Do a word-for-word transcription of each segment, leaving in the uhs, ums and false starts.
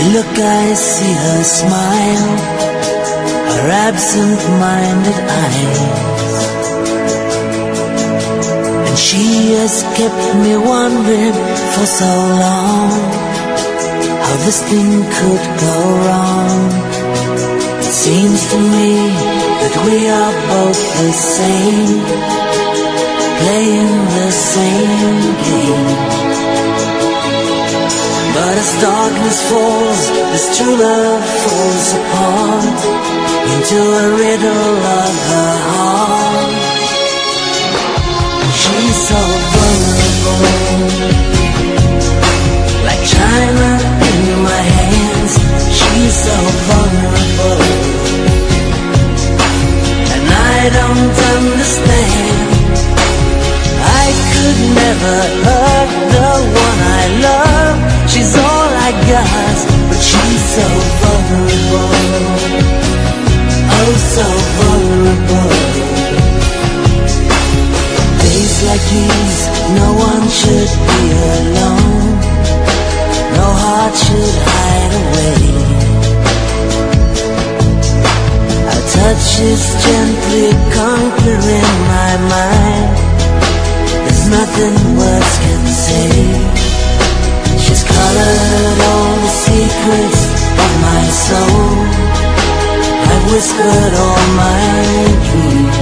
look, I see her smile, her absent-minded eyes, and she has kept me wondering for so long how this thing could go wrong. It seems to me that we are both the same, playing the same game. But as darkness falls, this true love falls apart into a riddle of her heart. She's so vulnerable, like china in my hands. She's so vulnerable, and I don't understand. I could never hurt the one I love. She's all I got, but she's so vulnerable, oh so vulnerable. Days like these, no one should be alone, no heart should hide away. Her touch is gently conquering my mind, there's nothing words can say. She's colored all the secrets of my soul, I've whispered all my dreams.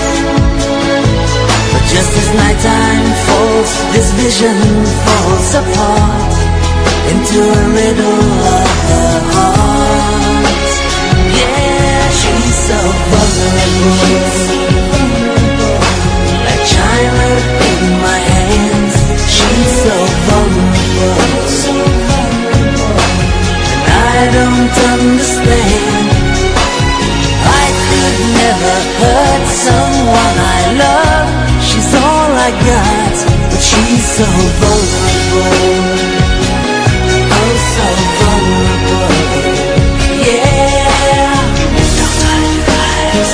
But just as nighttime falls, this vision falls apart into a riddle of the heart. Yeah, she's so vulnerable, like china in my hands. She's so vulnerable, and I don't understand. I could never hurt someone I love. She's all I got, but she's so vulnerable, oh so vulnerable. Yeah, don't hide your eyes.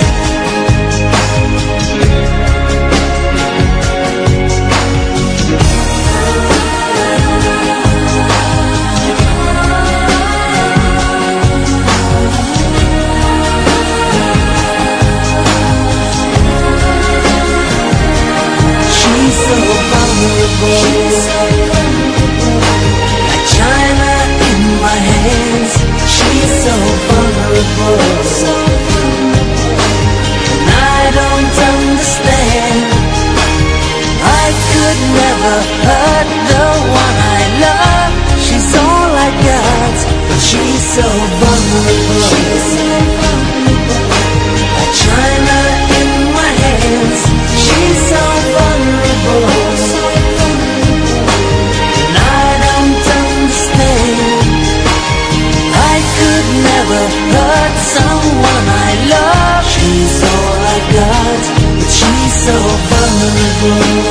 Like china in my hands. She's so vulnerable, and I don't understand. I could never hurt the one I love. She's all I got, but she's so vulnerable, like china in my hands. She's so vulnerable, never hurt someone I love. She's all I got, but she's so vulnerable.